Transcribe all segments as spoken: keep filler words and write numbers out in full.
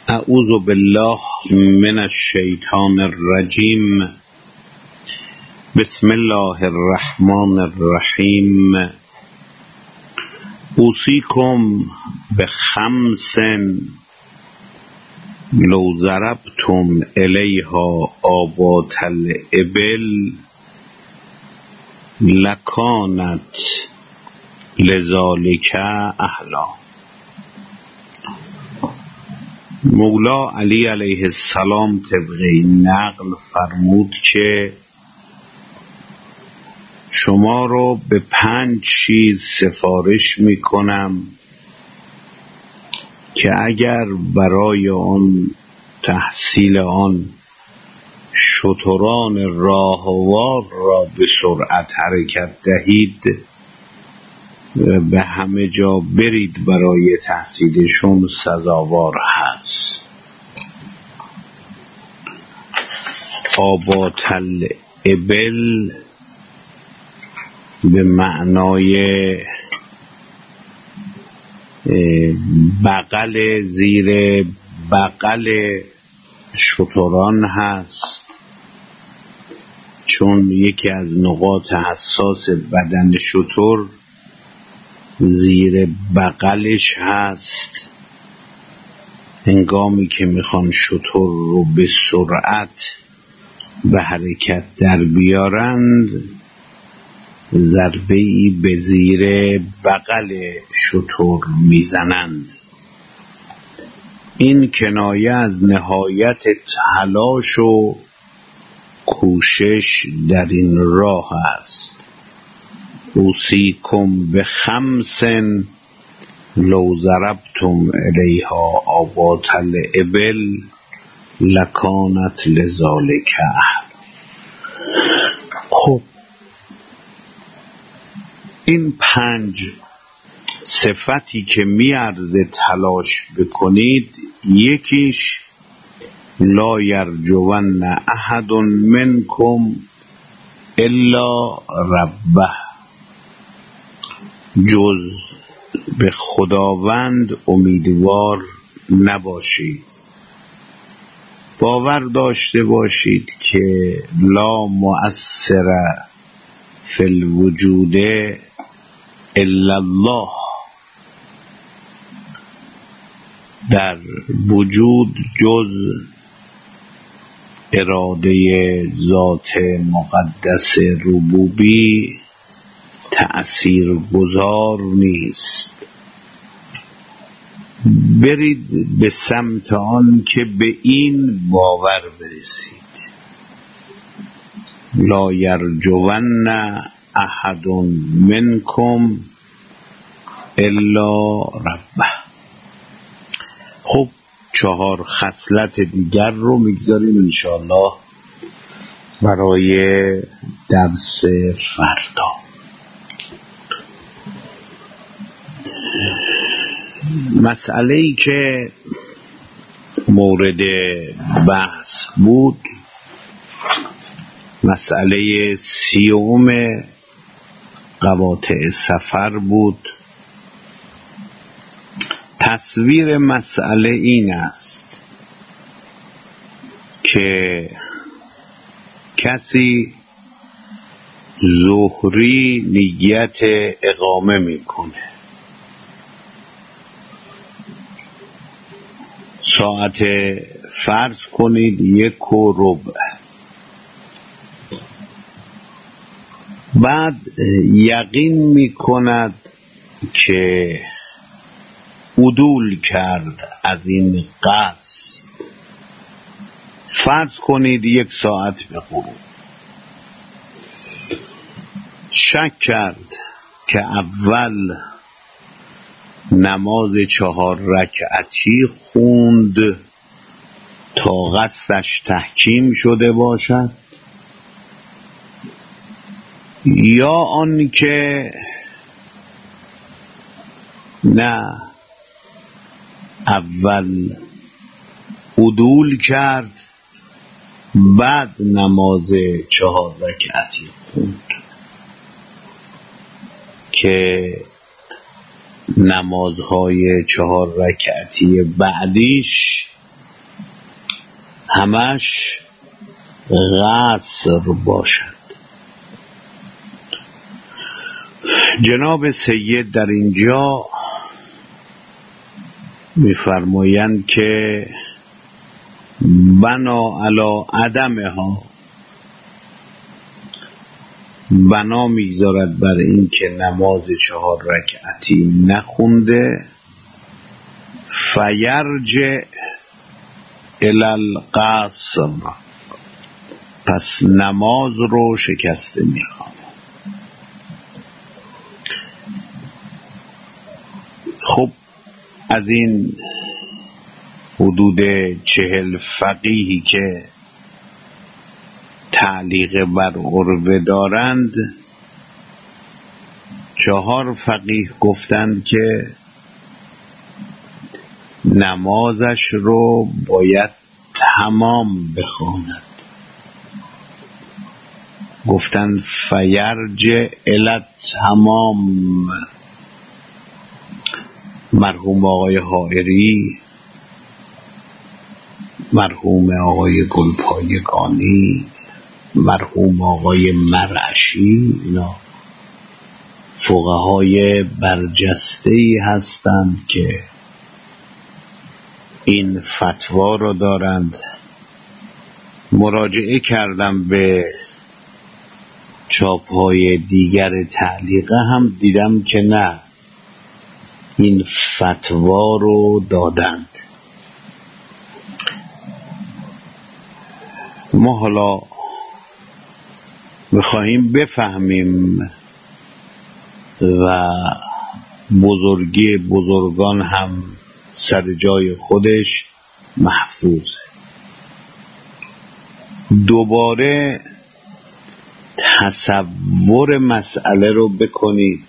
اعوذ بالله من الشیطان الرجیم. بسم الله الرحمن الرحیم. اوصیکم بخمس لو ضربتم الیها آبات الابل لکانت لذالک اهلا. مولا علی علیه السلام طبق نقل فرمود که شما رو به پنج چیز سفارش می کنم که اگر برای آن تحصیل آن شتران راهوار را به سرعت حرکت دهید به همه جا برید برای تحصیلشون سزاوار هست. آبات الابل به معنای بغل، زیر بغل شتران هست، چون یکی از نقاط حساس بدن شتر زیر بغلش هست. هنگامی که میخوان شتر رو به سرعت به حرکت در بیارند ضربه‌ای به زیر بغل شتر میزنند. این کنایه از نهایت تلاش و کوشش در این راه است. اوصیکم بخمس لو ضربتم الیها آبات الابل لکانت لذالک اهلا. خب این پنج صفتی که میارزه تلاش بکنید، یکیش لا یرجون احد منکم الا ربه، جز به خداوند امیدوار نباشید. باور داشته باشید که لا مؤثر فی الوجود الا الله، در وجود جز اراده ذات مقدس ربوبی تأثیر گذار نیست. برید به سمت آن که به این باور برسید. لا یرجون احد منکم الا ربه. خب چهار خصلت دیگر رو میگذاریم انشاءالله برای درس فردا. مسئله‌ای که مورد بحث بود مسئله سیوم قواطع سفر بود. تصویر مسئله این است که کسی ظهری نیت اقامه میکنه، ساعت فرض کنید یک و ربع، بعد یقین میکند که عدول کرد از این قصد، فرض کنید یک ساعت به غروب، شک کرد که اول نماز چهار رکعتی خوند تا قصدش تحکیم شده باشد، یا آن که نه اول عدول کرد بعد نماز چهار رکعتی خوند که نمازهای چهار رکعتی بعدیش همش قصر باشد. جناب سید در اینجا می‌فرمایند که بنا علی عدمها، بنا میگذارد بر این که نماز چهار رکعتی نخونده، فیرجع الی القصر، پس نماز رو شکسته میخوام. خب از این حدود چهل فقیهی که تعلیق بر عروه دارند، چهار فقیه گفتند که نمازش رو باید تمام بخواند. گفتند فیرجع الی تمام. مرحوم آقای حائری، مرحوم آقای گلپایگانی، مرحوم آقای مرعشی، اینا فقهای برجسته‌ای هستند که این فتوا رو دارند. مراجعه کردم به چاپ‌های دیگر تعلیقه، هم دیدم که نه، این فتوا رو دادند. ما حالا میخواهیم بفهمیم و بزرگی بزرگان هم سر جای خودش محفوظ. دوباره تصور مسئله رو بکنید.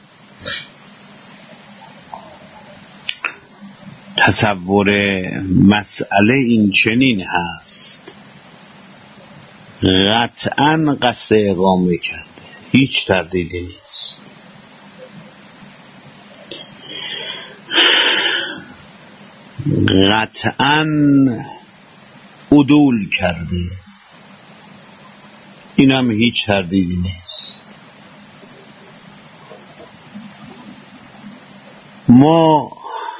تصور مسئله این چنین هست: قطعاً قصد اقامه کرده، هیچ تردیدی نیست. قطعاً عدول کرده، اینم هیچ تردیدی نیست. ما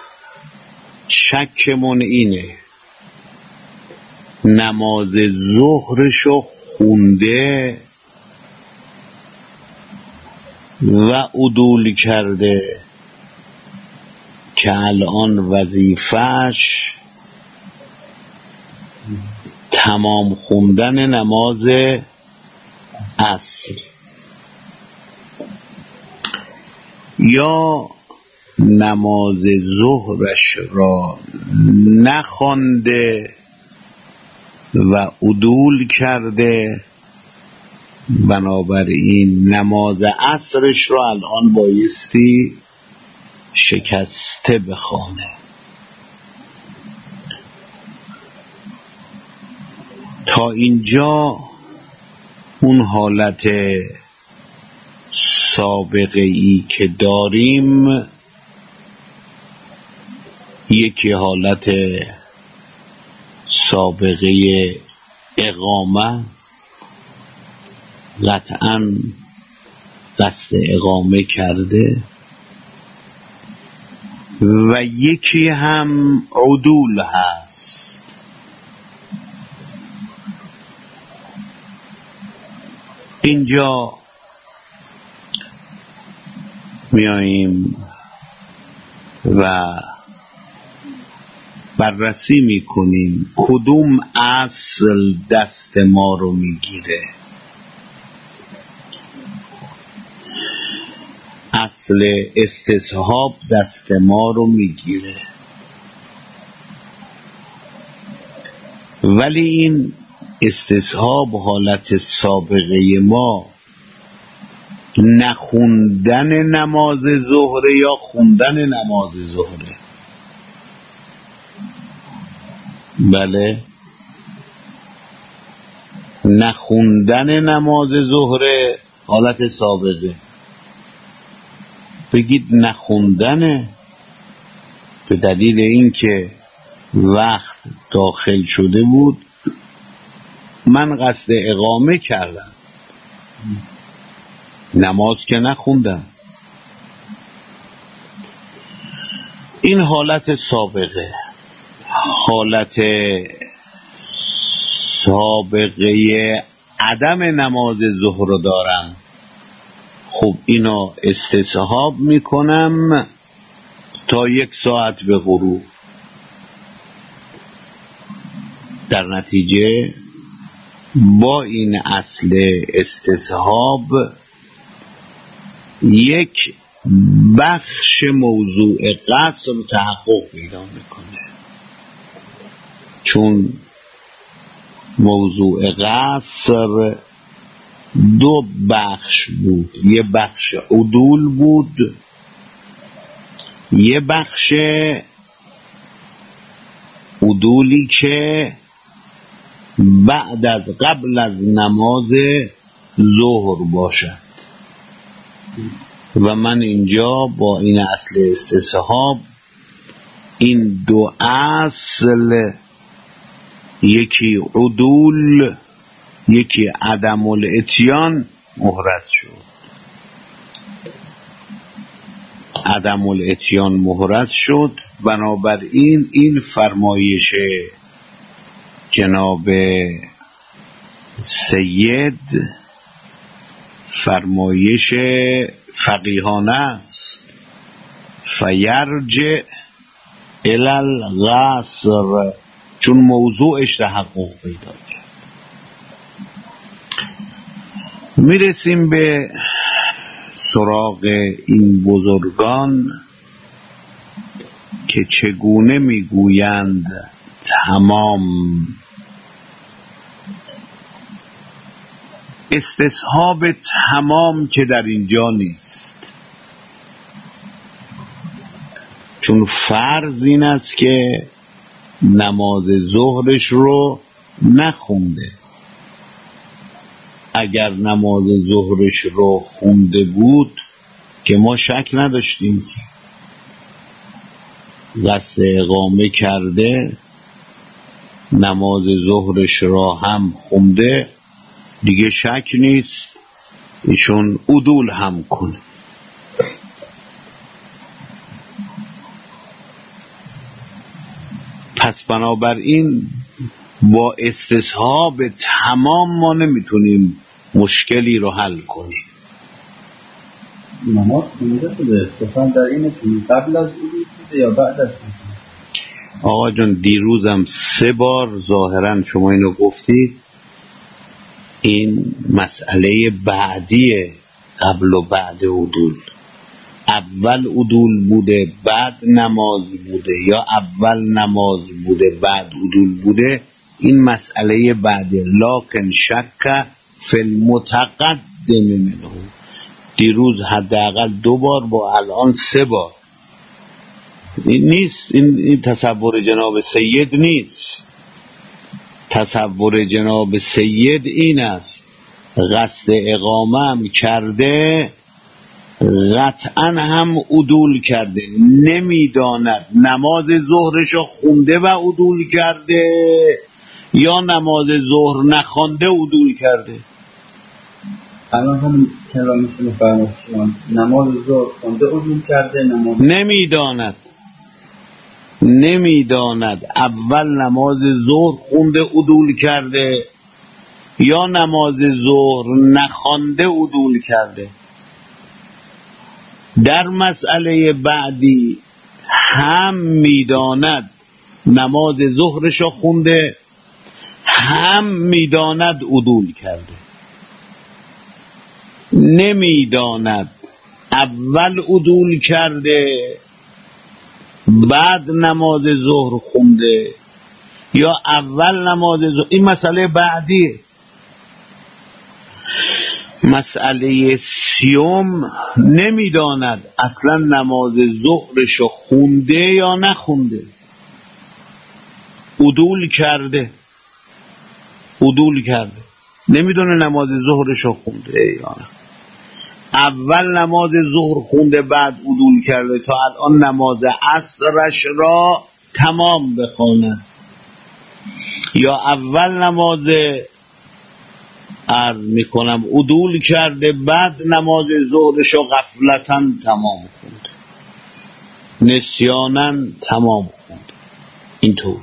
شکمون اینه نماز ظهرشو خونده و عدول کرده که الان وظیفش تمام خوندن نماز عصر، یا نماز ظهرش را نخوانده و عدول کرده، بنابراین نماز عصرش را الان بایستی شکسته بخوانه. تا اینجا اون حالت سابقه ای که داریم، یکی حالت سابقه اقامه، قطعاً قصد اقامه کرده، و یکی هم عدول هست. اینجا میاییم و بررسی میکنیم کدوم اصل دست ما رو میگیره. اصل استصحاب دست ما رو میگیره، ولی این استصحاب حالت سابقه ما نخوندن نماز ظهر یا خوندن نماز ظهر. بله، نخوندن نماز ظهر حالت سابقه. بگید نخوندنه به دلیل اینکه وقت داخل شده بود من قصد اقامه کردم، نماز که نخوندم. این حالت سابقه، حالت سابقه عدم نماز ظهر رو دارم. خب اینو استصحاب میکنم تا یک ساعت به غروب. در نتیجه با این اصل استصحاب یک بخش موضوع قصر تحقق پیدا میکنه، چون موضوع قصر دو بخش بود. یه بخش عدول بود، یه بخش عدولی که بعد از قبل از نماز ظهر باشد. و من اینجا با این اصل استصحاب این دو اصل، یکی عدول یکی عدم الاتیان، محرز شد. عدم الاتیان محرز شد. بنابراین این فرمایش جناب سید فرمایش فقیهانه است. فیرجع الی القصر، چون موضوعش تحقق پیدا کرد. میرسیم به سراغ این بزرگان که چگونه میگویند تمام. استصحاب تمام که در اینجا نیست، چون فرض این است که نماز ظهرش رو نخونده. اگر نماز ظهرش رو خونده بود که ما شک نداشتیم قصد اقامه کرده، نماز ظهرش را هم خونده، دیگه شک نیست ایشون عدول هم کنه. پس بنابراین با استصحاب تمام ما نمیتونیم مشکلی رو حل کنیم. نماز خونده شده، استفان در اینه که قبل از عدول شده یا بعد از عدول؟ آقا جان دیروزم سه بار ظاهرا شما اینو گفتید. این مسئله بعدی قبل و بعد عدول، اول عدول بوده بعد نماز بوده یا اول نماز بوده بعد عدول بوده، این مسئله بعدی. لکن شک فی المتقدم منه. دیروز حداقل دو بار با الان سه بار. این نیست، این, این تصور جناب سید نیست. تصور جناب سید این است قصد اقامه هم کرده، قطعا هم عدول کرده، نمیداند نماز ظهرشو خونده و عدول کرده یا نماز ظهر نخونده عدول کرده. الان هم کلامشون فرمایشون نماز ظهر خونده عدول کرده، نماز نمیداند نمیداند اول نماز ظهر خونده عدول کرده یا نماز ظهر نخوانده عدول کرده. در مسئله بعدی هم میداند نماز ظهرشو خونده، هم میداند عدول کرده. نمیداند اول عدول کرده بعد نماز ظهر خونده یا اول نماز ظهر. این مسئله بعدیه. مسئله سیوم نمیداند اصلا نماز ظهرشو خونده یا نخونده، عدول کرده عدول کرده نمیدونه نماز ظهرشو خونده یا نه. اول نماز ظهر خونده بعد عدول کرده تا الان نماز عصرش را تمام بخونه، یا اول نماز عرض میکنم عدول کرده، بعد نماز ظهرش رو غفلتاً تمام خونده، نسیاناً تمام خونده. اینطور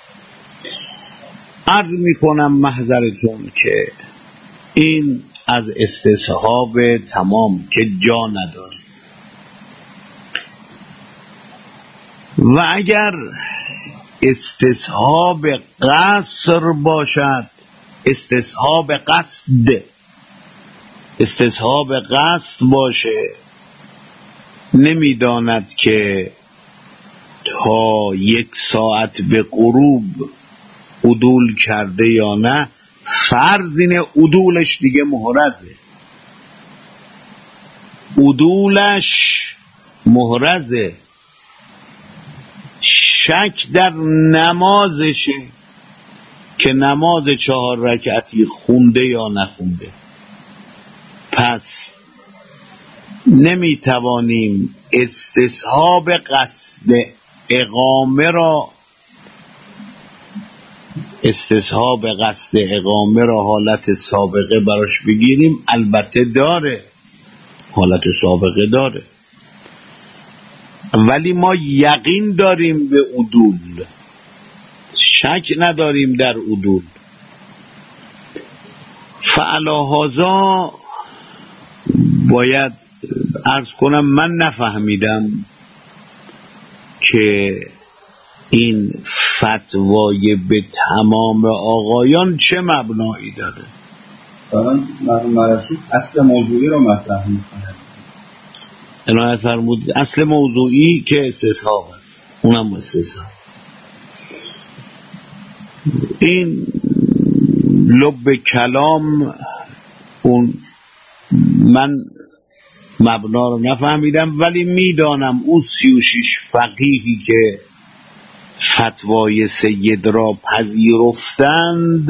عرض میکنم محضرتون که این از استصحاب تمام که جا نداره. و اگر استصحاب قصر باشد، استصحاب قصد استصحاب قصد باشه، نمیداند که تا یک ساعت به غروب عدول کرده یا نه، فرض اینه عدولش دیگه محرزه، عدولش محرزه، شک در نمازشه که نماز چهار رکعتی خونده یا نخونده. پس نمیتوانیم استصحاب قصد اقامه را استصحاب قصد اقامه را حالت سابقه براش بگیریم. البته داره، حالت سابقه داره، ولی ما یقین داریم به عدول، شک نداریم در عدول. فعلا هذا باید عرض کنم من نفهمیدم که این فتوای به تمام آقایان چه مبنایی داره. الان مرحوم مرشید اصل موضوعی رو مطرح می‌کنه. عنایت فرمودید اصل موضوعی که استصحاب است، اونم استصحاب. این لب کلام اون من مبنا رو نفهمیدم، ولی میدانم اون سی و شش فقیهی که فتوای سید را پذیرفتند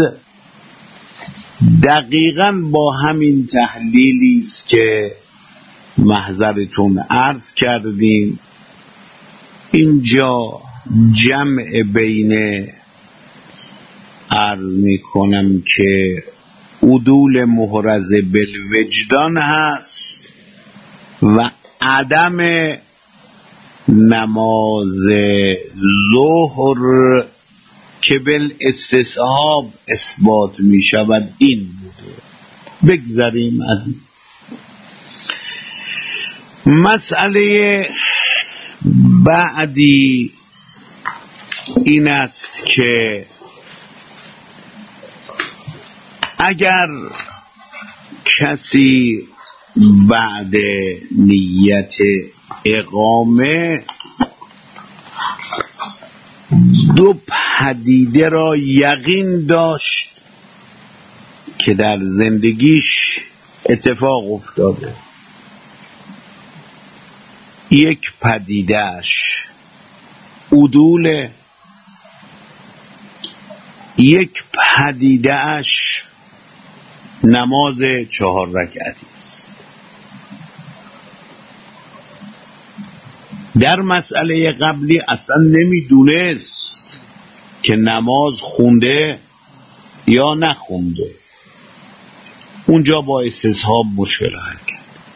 دقیقاً با همین تحلیلی است که محضرتون عرض کردیم. اینجا جمع بین عرض می کنم که عدول محرز بالوجدان هست و عدم نماز ظهر که بالاستصحاب اثبات می شود. این بوده. بگذاریم از این مسئله. بعدی این است که اگر کسی بعد نیت اقامه دو پدیده را یقین داشت که در زندگیش اتفاق افتاده، یک پدیدهش عدول، یک پدیدهش نماز چهار رکعتی. در مسئله قبلی اصلا نمیدونست که نماز خونده یا نخونده، اونجا با استصحاب مشکل حل کرد.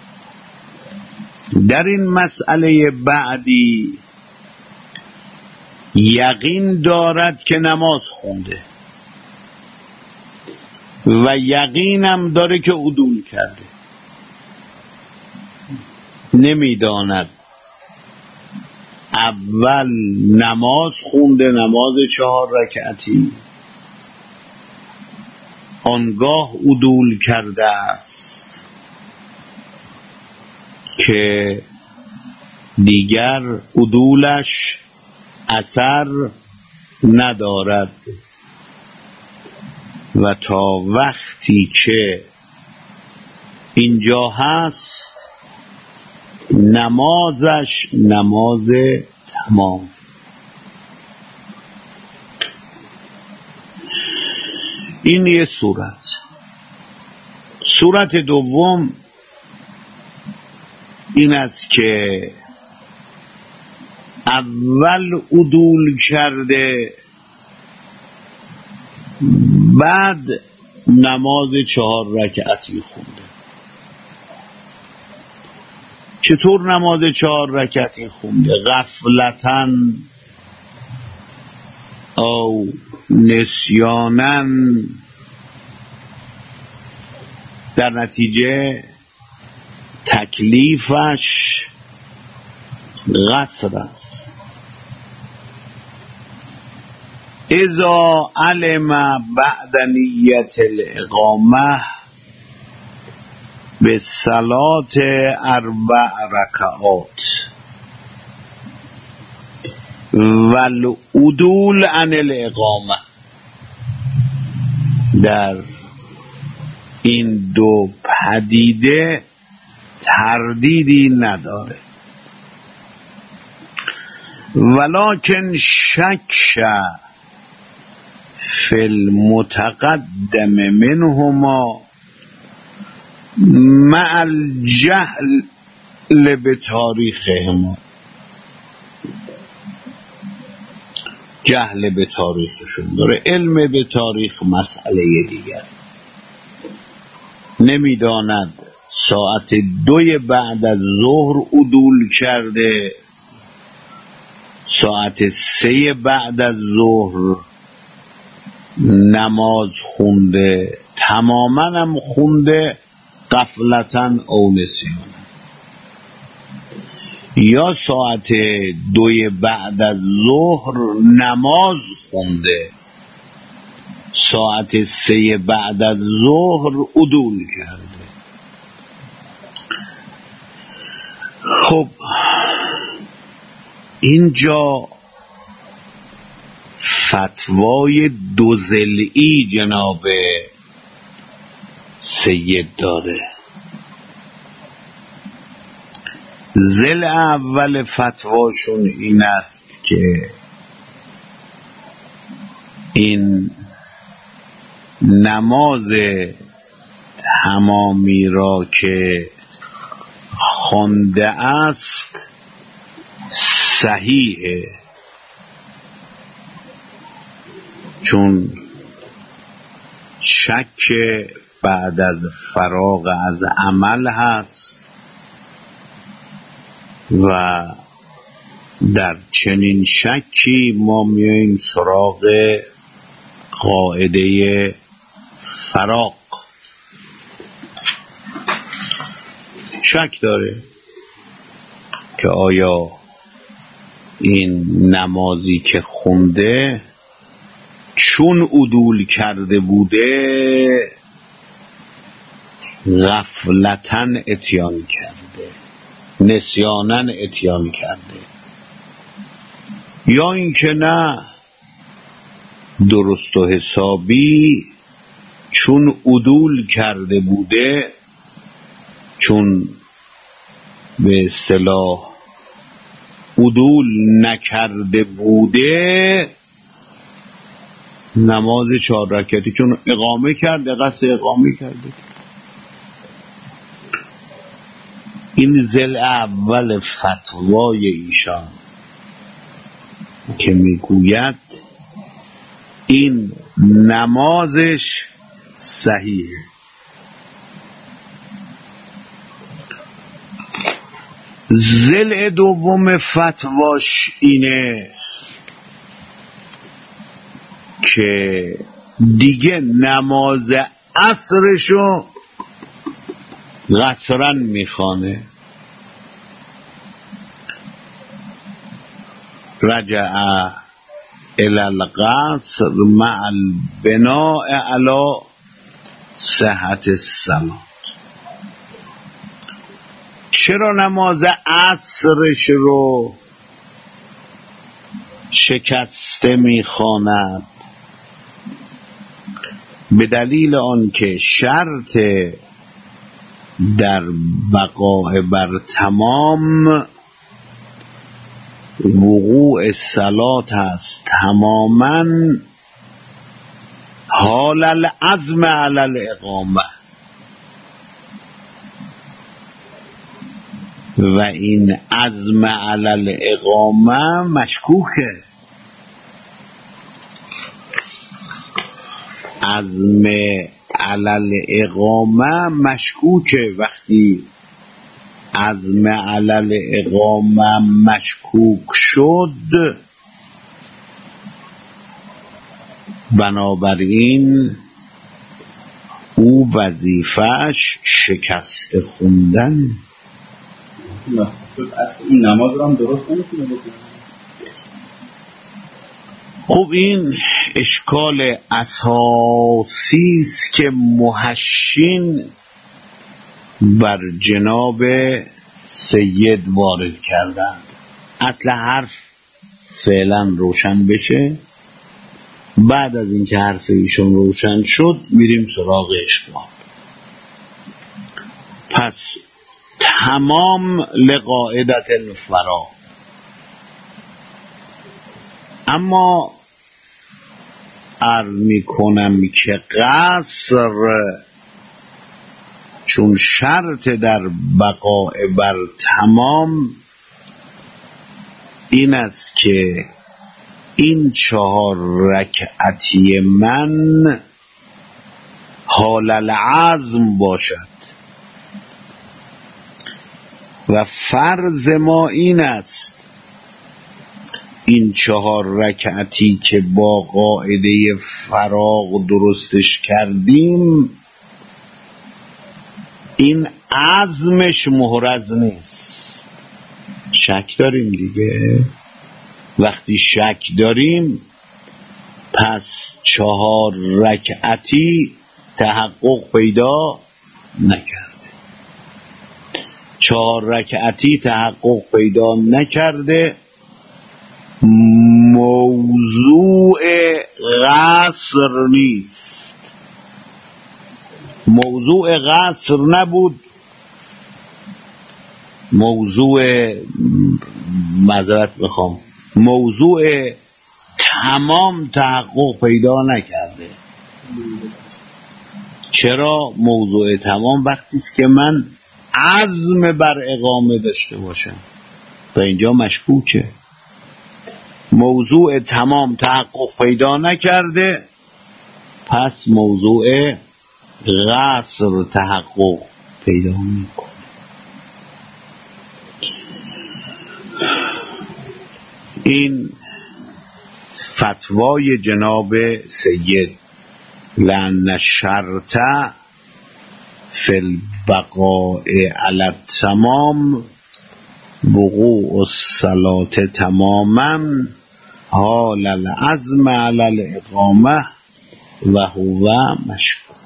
در این مسئله بعدی یقین دارد که نماز خونده و یقینم داره که عدول کرده، نمیداند اول نماز خونده، نماز چهار رکعتی، آنگاه عدول کرده است که دیگر عدولش اثر ندارد و تا وقتی که اینجا هست نمازش نماز تمام. این یه صورت. صورت دوم این است که اول عدول کرده، بعد نماز چهار رکعتی خونده. چطور نماز چهار رکعتی خونده؟ غفلتاً او نسیاناً، در نتیجه تکلیفش قصر است. اذا علم بعد نیت الاقامه به صلات اربع رکعات والعدول عن الاقامه، در این دو پدیده تردیدی نداره. ولکن شک فی المتقدم منهما مع الجهل بتاریخهما، جهل به تاریخشون داره، علم به تاریخ مسئله دیگر. نمیداند ساعت دوی بعد از ظهر عدول کرده، ساعت سه بعد از ظهر نماز خونده، تماما هم خونده غفلتاً او نسیاناً، یا ساعت دوی بعد از ظهر نماز خونده، ساعت سه بعد از ظهر عدول کرده. خب اینجا فتوای دو ضلعی جناب سید داره. ضلع اول فتواشون این است که این نماز تمامی را که خوانده است صحیحه، چون شک بعد از فراغ از عمل هست و در چنین شکی ما میاییم سراغ قاعده فراغ. شک داره که آیا این نمازی که خونده چون عدول کرده بوده غفلتاً اتیان کرده، نسیاناً اتیان کرده، یا اینکه نه درست و حسابی چون عدول کرده بوده، چون به اصطلاح عدول نکرده بوده نماز چهار رکعتی چون اقامه کرده، قصد اقامه کرده. این ضلع اول فتوای ایشان که میگوید این نمازش صحیحه. ضلع دوم فتواش اینه که دیگه نماز عصرشو قصرا میخوانه. رجع الى القصر مع البناء على صحت الصلاة. چرا نماز عصرش رو شکسته میخواند؟ به دلیل آنکه شرط در بقاء بر تمام وقوع صلات هست تماما حال العزم علی الاقامه، و این عزم علی الاقامه مشکوکه. عزم علل اقامه مشکوکه. وقتی عزم علل اقامه مشکوک شد، بنابراین او وظیفه‌اش شکست خوندن. این نماز رو هم درست نمیتونه بکنه. خب این اشکال اساسی است که محشین بر جناب سید وارد کردند. اصل حرف فعلا روشن بشه، بعد از اینکه حرف ایشون روشن شد میریم سراغ اشکال. پس تمام لقاعدت الفرا. اما عرض می کنم که قصر چون شرط در بقاء بر تمام این است که این چهار رکعتی من حال العزم باشد و فرض ما این است این چهار رکعتی که با قاعده فراغ درستش کردیم این عزمش محرز نیست. شک داریم دیگه. وقتی شک داریم پس چهار رکعتی تحقق پیدا نکرده. چهار رکعتی تحقق پیدا نکرده، موضوع قصر نیست. موضوع قصر نبود، موضوع معذرت میخوام موضوع تمام تحقق پیدا نکرده. چرا موضوع تمام؟ وقتی است که من عزم بر اقامه داشته باشم و اینجا مشکوکه. موضوع تمام تحقق پیدا نکرده، پس موضوع قصر تحقق پیدا میکنه. این فتوای جناب سید لأن الشرط فی البقاء علی التمام وقوع الصلاة تماما حال العزم علی الاقامه و هو مشکوک.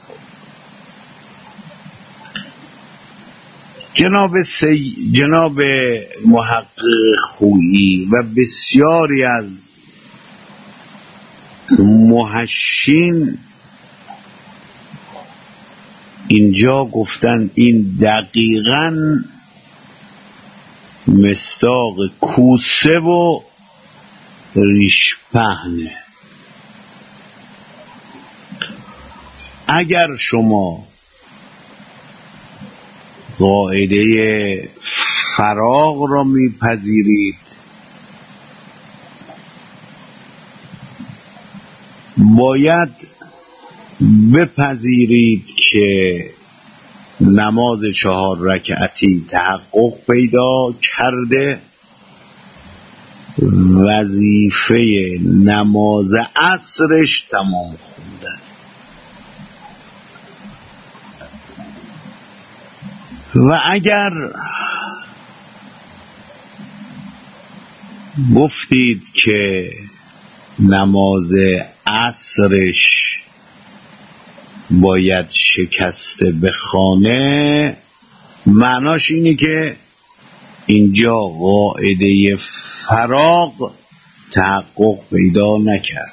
جناب سی... جناب محقق خویی و بسیاری از محشین اینجا گفتن این دقیقاً مصداق کوسه و ریش پهنه. اگر شما قاعده فراغ را میپذیرید، باید بپذیرید که نماز چهار رکعتی تحقق پیدا کرده، وظیفه نماز عصرش تمام خوندن. و اگر گفتید که نماز عصرش باید شکسته بخوانه، معناش اینه که اینجا قاعده فراغ تحقق پیدا نکرد.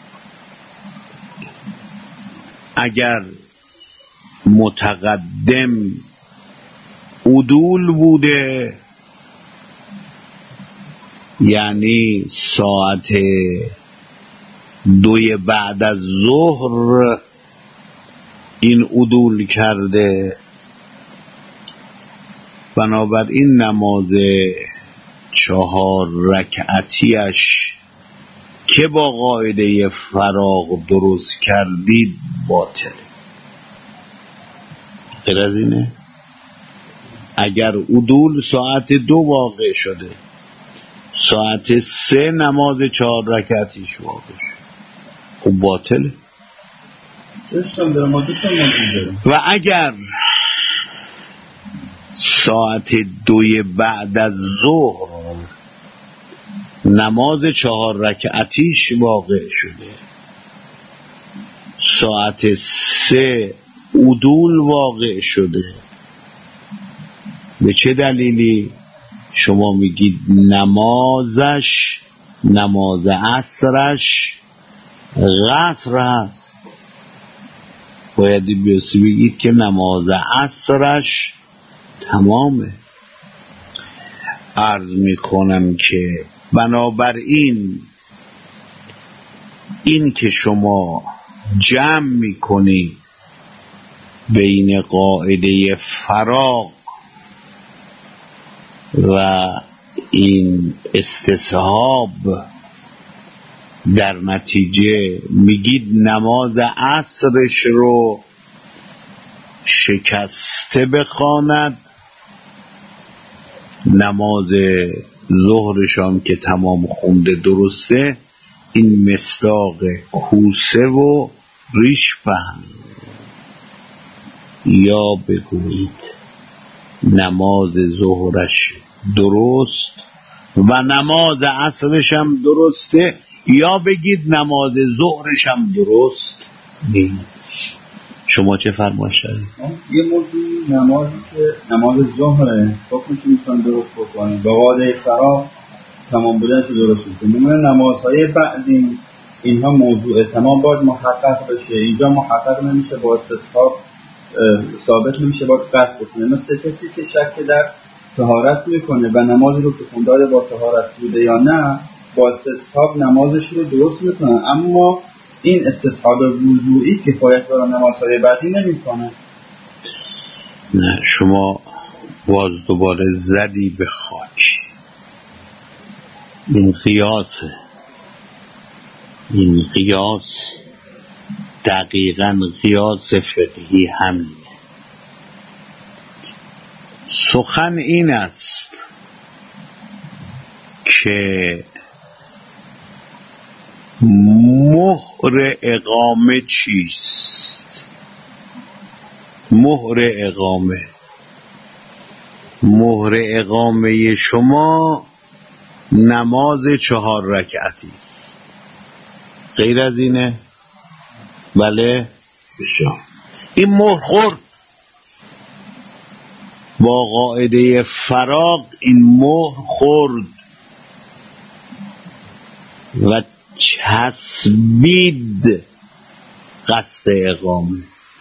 اگر متقدم عدول بوده، یعنی ساعت دوی بعد از ظهر این عدول کرده، بنابراین نماز چهار رکعتیش که با قاعده فراغ درست کردید باطله. غیر از اینه؟ اگر عدول ساعت دو واقع شده، ساعت سه نماز چهار رکعتیش واقع شد، خب باطله. و اگر ساعت دوی بعد از ظهر نماز چهار رکعتیش واقع شده، ساعت سه عدول واقع شده، به چه دلیلی؟ شما میگید نمازش، نماز عصرش قصر هست، باید بیاسی بگید که نماز عصرش تمامه. عرض میکنم که بنابراین این که شما جمع میکنی بین قاعده فراغ و این استصحاب، در نتیجه میگید نماز عصرش رو شکسته بخواند، نماز ظهرشان که تمام خونده درسته، این مصداق کوسه و ریش پهن. یا بگویید نماز ظهرش درست و نماز عصرش هم درسته، یا بگید نماز ظهرش هم درست نیست. شما چه فرمایش دارید؟ یه موضوع نمازی که نماز ظهره حکمش میتونن درست بکنه، با قاعده فراغ تمام بودنش درست میکنه. نمونه نمازهای بعدی اینها موضوع تمام باید محقق بشه، اینجا محقق نمیشه، با استصحاب ثابت نمیشه، باید قصد بکنه. مثل کسی که شک در طهارت میکنه و نمازی رو که خونداره با طهارت بوده یا نه، با استصحاب نمازش رو درست میکنه، اما این استصحاب وضوئی کفایت برای نمازهای بعدی نمیکنه. نه، شما باز دوباره زدی به خاک. این قیاسه، این قیاس دقیقاً قیاس فقهی همینه. سخن این است که مهر اقامه چیست؟ مهر اقامه مهر اقامه شما نماز چهار رکعتی، غیر از اینه؟ بله بسیار. این مهر خورد با قاعده فراغ، این مهر خورد و چسبید قصد اقامه،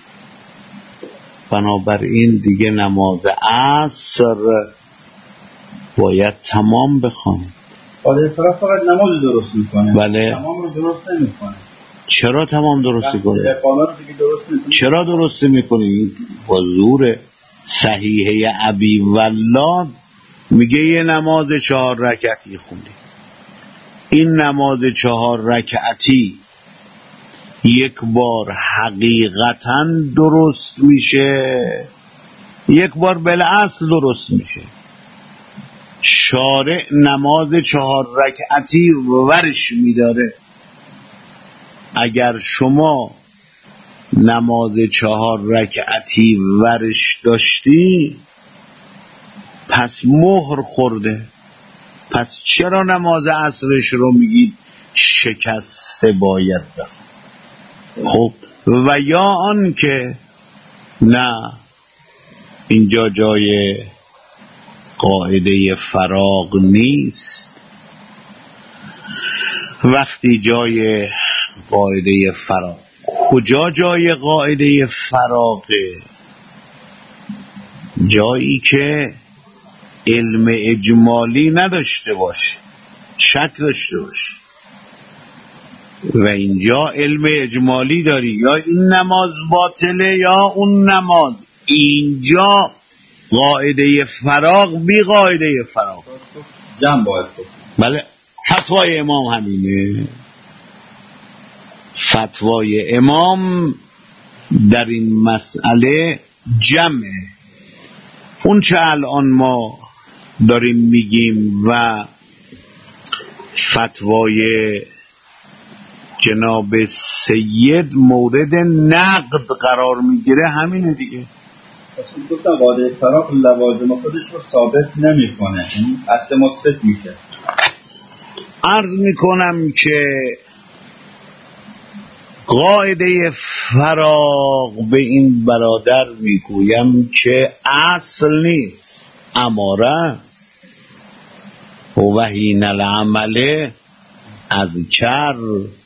بنابراین دیگه نماز عصر باید تمام بخوانید. قاعده فراغ فقط نماز درست میکنه، بله. تمام رو درست نمیکنه. چرا تمام درست میکنه؟ درست چرا درست میکنه؟ با زور صحیحه ابی ولاد میگه یه نماز چهار رکعتی خوندی، این نماز چهار رکعتی یک بار حقیقتا درست میشه، یک بار بالاصل درست میشه. شارع نماز چهار رکعتی ورش میداره. اگر شما نماز چهار رکعتی ورش داشتی پس مهر خورده، پس چرا نماز عصرش رو میگید شکسته باید بخون؟ خب و یا آن که نه، اینجا جای قاعده فراغ نیست. وقتی جای قاعده فراغ، کجا جای قاعده فراغه؟ جایی که علم اجمالی نداشته باشه، شک داشته باشه. و اینجا علم اجمالی داری، یا این نماز باطله یا اون نماز. اینجا قاعده فراغ بی قاعده فراغ جمع باید کنه. بله، فتوای امام همینه. فتوای امام در این مسئله جمعه. اون چه الان ما داریم میگیم و فتوای جناب سید مورد نقد قرار میگیره همینه دیگه. اصلا گفتم قاعده فراق لوازم خودش رو ثابت نمیکنه، این اصل مثبت میشه. عرض میکنم که قاعده فراق به این برادر میگویم که اصل نیست، اماره و حین العمل از کر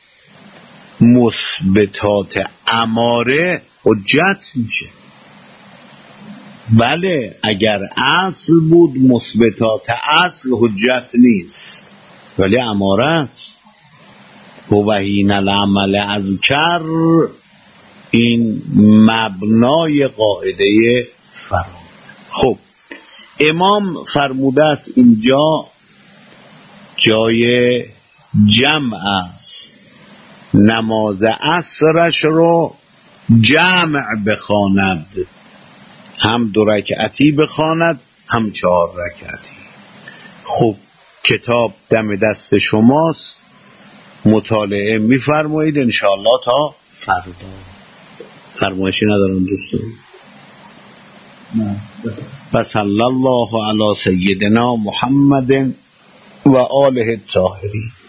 مثبتات اماره حجت میشه. بله اگر اصل بود مثبتات اصل حجت نیست، ولی اماره است. و حین العمل از کر این مبنای قاعده فراق. خب امام فرموده است اینجا جای جمع است، نماز عصرش رو جمع بخواند، هم دو رکعتی بخواند هم چهار رکعتی. خب کتاب دم دست شماست، مطالعه میفرمایید انشاءالله تا فردا. فرمایشی ندارم دوستان. و صلی الله علی سیدنا محمد و آله الطاهرین.